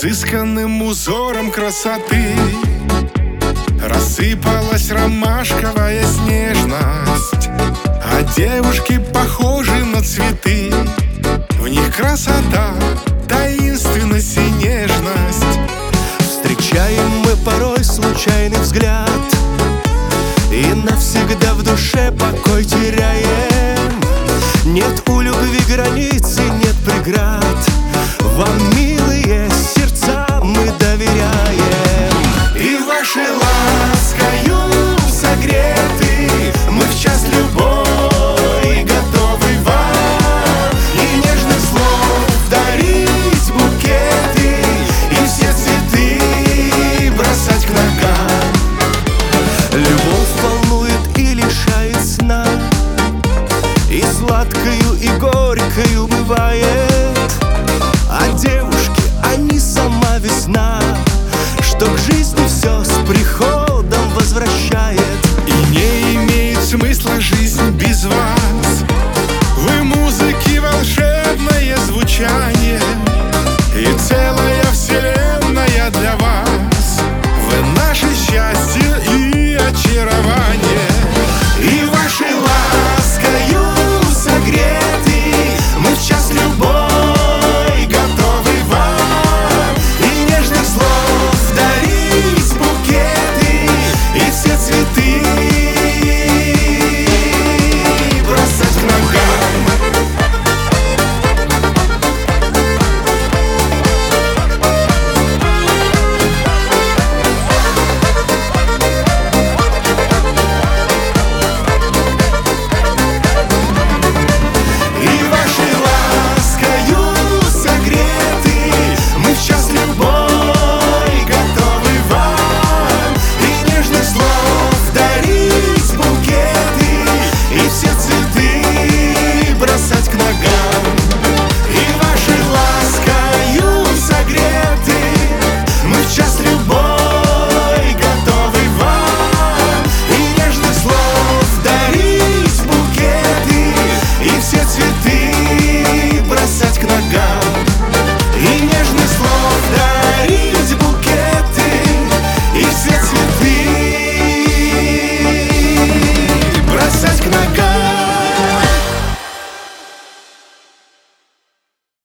изысканным узором красоты рассыпалась ромашковая снежность, а девушки похожи на цветы. В них красота, таинственность и нежность. Встречаем мы порой случайный взгляд и навсегда в душе покой теряем. Нет у любви границы, нет преград. Вам